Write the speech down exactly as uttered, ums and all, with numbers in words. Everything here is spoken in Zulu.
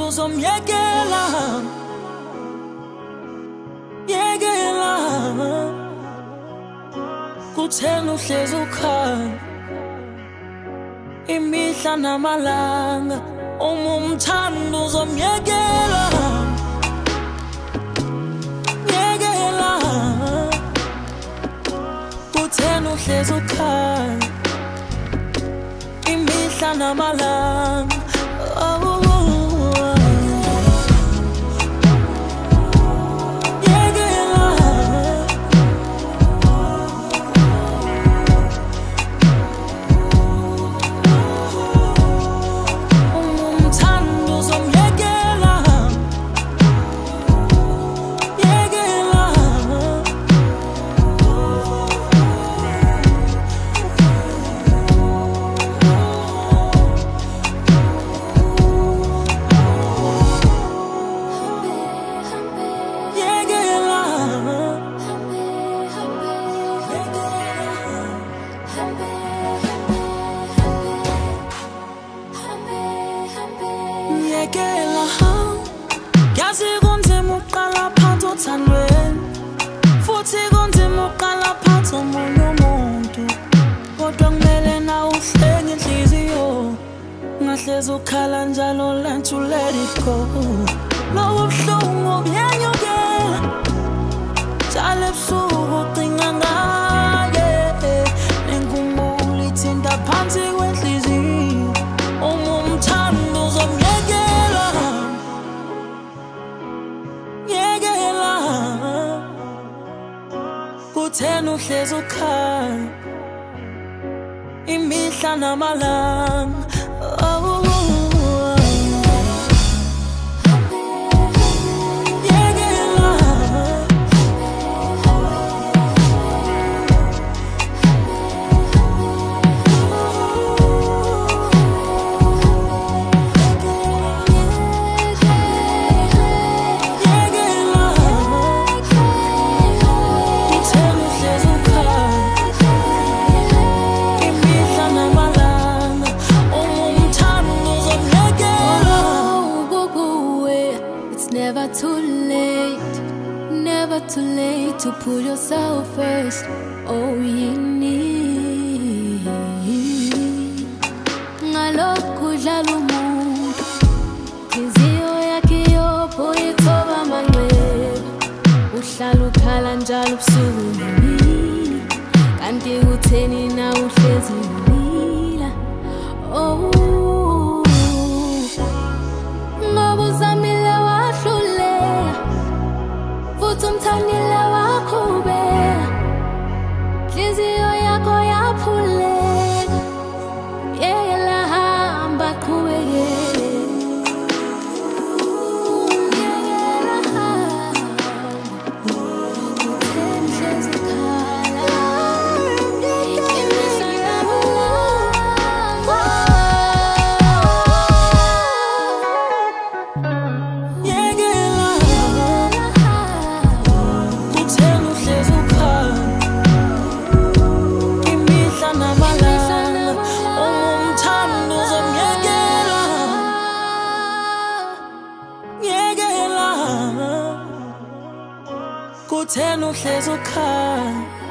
uzomyekela yekela kuthena uhlezi ukhala imihla namalanga uma umthanda uzomyekela yekela kuthena uhlezi ukhala imihla namalanga oh. Yekela yazi kunzima uqala phansi othandweni futhi kunzima uqala phansi omunye umuntu kodwa kumele na uhlenge inhliziyo ungahlezi ukhala njalo learn to let it go lowo buhlungu buyenyukela njalo ebusuku ucinga ngaye nenkumbulo ithinta phansi kwenhliziyo uma umthanda uzomyekela yekela kuthena uhlezi ukhala imihla namalanga oh. Never too late, never too late to put yourself first. Oh, you need ngalokhu dlala umuntu inhliziyo yakhe yopho ithoba mangcwele uhlala ukhala njalo ubusuku nemini kanti kutheni na uhlezi ulila oh ngoba uzamile umthandile wakhubeka inhliziyo yakho yaphuleka yekela hamba qhubekele yekela hamba utheni hlezi ukhala imihla namalanga kuthena uhlezi ukhala